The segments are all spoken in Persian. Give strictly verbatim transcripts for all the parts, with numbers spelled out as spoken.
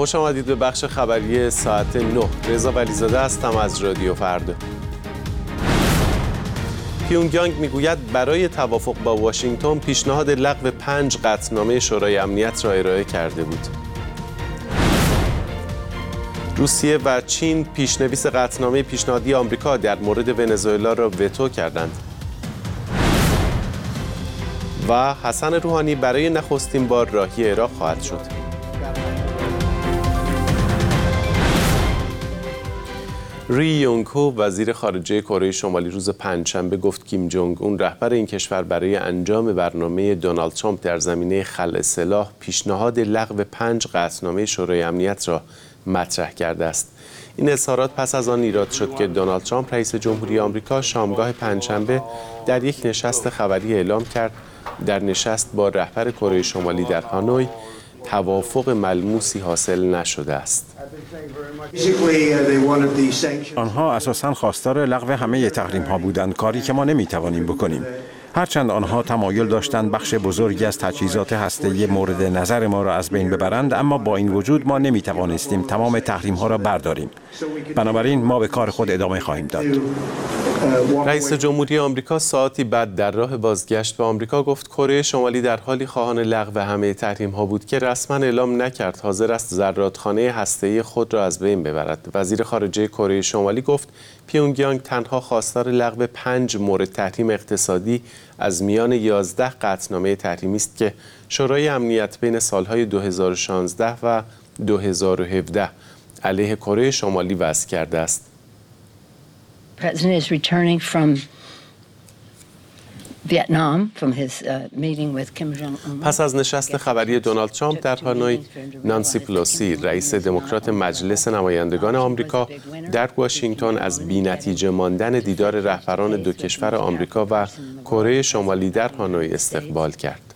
خوش آمدید به بخش خبری ساعت نه. رضا ولیزاده هستم از رادیو فردا. پیونگیانگ میگوید برای توافق با واشنگتن پیشنهاد لغو پنج قطعنامه شورای امنیت را ارائه کرده بود. روسیه و چین پیشنویس قطعنامه پیشنهادی آمریکا در مورد ونزوئلا را وتو کردند. و حسن روحانی برای نخستین بار راهی عراق خواهد شد. ری یونگ هو وزیر خارجه کره شمالی روز پنجشنبه گفت کیم جونگ اون رهبر این کشور برای انجام برنامه دونالد ترامپ در زمینه خلع سلاح پیشنهاد لغو پنج قطعنامه شورای امنیت را مطرح کرده است. این اظهارات پس از آن ایراد شد که دونالد ترامپ رئیس جمهوری آمریکا شامگاه پنجشنبه در یک نشست خبری اعلام کرد در نشست با رهبر کره شمالی در هانوی توافق ملموسی حاصل نشده است. آنها اساساً خواستار لغو همه تحریم ها بودند، کاری که ما نمیتوانیم بکنیم. هرچند آنها تمایل داشتند بخش بزرگی از تجهیزات هسته‌ای مورد نظر ما را از بین ببرند، اما با این وجود ما نمیتوانستیم تمام تحریم ها را برداریم. بنابراین ما به کار خود ادامه خواهیم داد. رئیس جمهوری آمریکا ساعتی بعد در راه بازگشت به آمریکا گفت کره شمالی در حالی خواهان لغو همه تحریم ها بود که رسما اعلام نکرد حاضر است زرادخانه هسته‌ای خود را از بین ببرد. وزیر خارجه کره شمالی گفت پیونگیانگ تنها خواستار لغو پنج مورد تحریم اقتصادی از میان یازده قطعنامه تحریمی است که شورای امنیت بین سالهای دو هزار و شانزده و دو هزار و هفده علیه کره شمالی وضع کرده است. President is returning from Vietnam from his uh, meeting with Kim Jong-un. پس از نشست خبری دونالد ترامپ در هانوی، نانسی پلوسی رئیس دموکرات مجلس نمایندگان آمریکا در واشنگتن از بی‌نتیجه ماندن دیدار رهبران دو کشور آمریکا و کره شمالی در هانوی استقبال کرد.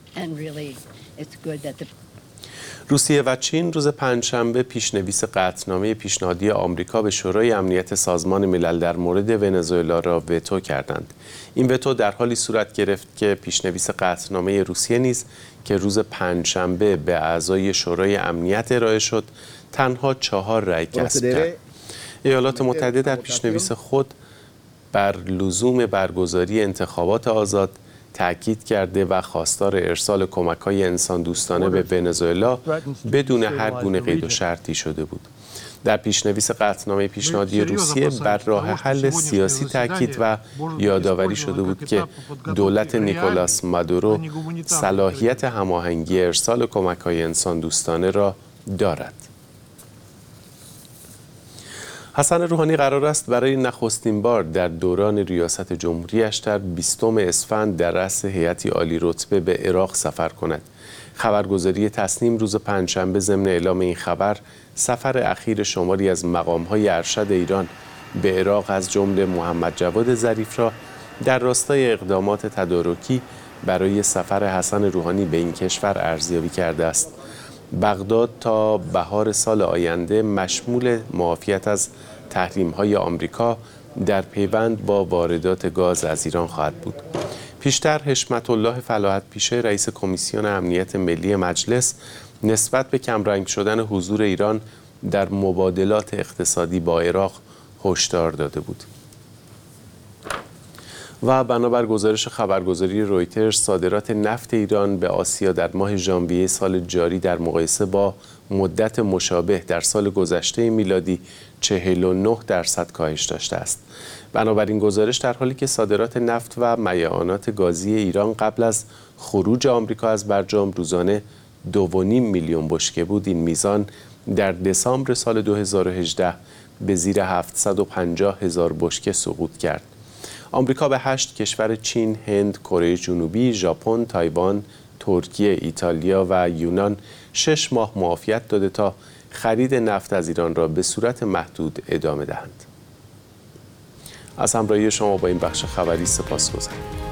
روسیه و چین روز پنجشنبه پیشنویس قطعنامه پیشنهادی آمریکا به شورای امنیت سازمان ملل در مورد ونزوئلا را وتو کردند. این وتو در حالی صورت گرفت که پیشنویس قطعنامه روسیه نیز که روز پنجشنبه به اعضای شورای امنیت ارائه شد، تنها چهار رأی کسب کرد. ایالات متحده در پیشنویس خود بر لزوم برگزاری انتخابات آزاد تأکید کرده و خواستار ارسال کمک‌های انسان دوستانه به ونزوئلا بدون هر گونه قید و شرطی شده بود. در پیشنویس قطعنامه پیشنهادی روسیه بر راه حل سیاسی تأکید و یادآوری شده بود که دولت نیکولاس مادورو صلاحیت هماهنگی ارسال کمک‌های انسان دوستانه را دارد. حسن روحانی قرار است برای نخستین بار در دوران ریاست جمهوریش در بیستم اسفند در رأس هیئتی عالی رتبه به عراق سفر کند. خبرگزاری تصنیم روز پنجشنبه ضمن اعلام این خبر سفر اخیر شماری از مقام‌های ارشد ایران به عراق از جمله محمد جواد ظریف را در راستای اقدامات تدارکی برای سفر حسن روحانی به این کشور ارزیابی کرده است. بغداد تا بهار سال آینده مشمول معافیت از تحریم‌های آمریکا در پیوند با واردات گاز از ایران خواهد بود. پیشتر حشمت الله فلاحت پیشه رئیس کمیسیون امنیت ملی مجلس نسبت به کمرنگ شدن حضور ایران در مبادلات اقتصادی با عراق هشدار داده بود. و بنابر گزارش خبرگزاری رویترز صادرات نفت ایران به آسیا در ماه ژانویه سال جاری در مقایسه با مدت مشابه در سال گذشته میلادی چهل و نه درصد کاهش داشته است. بنابراین گزارش در حالی که صادرات نفت و میعانات گازی ایران قبل از خروج آمریکا از برجام روزانه دو و نیم میلیون بشکه بود، این میزان در دسامبر سال دو هزار و هجده به زیر هفتصد و پنجاه هزار بشکه سقوط کرد. آمریکا به هشت کشور چین، هند، کره جنوبی، ژاپن، تایوان، ترکیه، ایتالیا و یونان شش ماه معافیت داده تا خرید نفت از ایران را به صورت محدود ادامه دهند. از همراهی شما با این بخش خبری سپاسگزارم.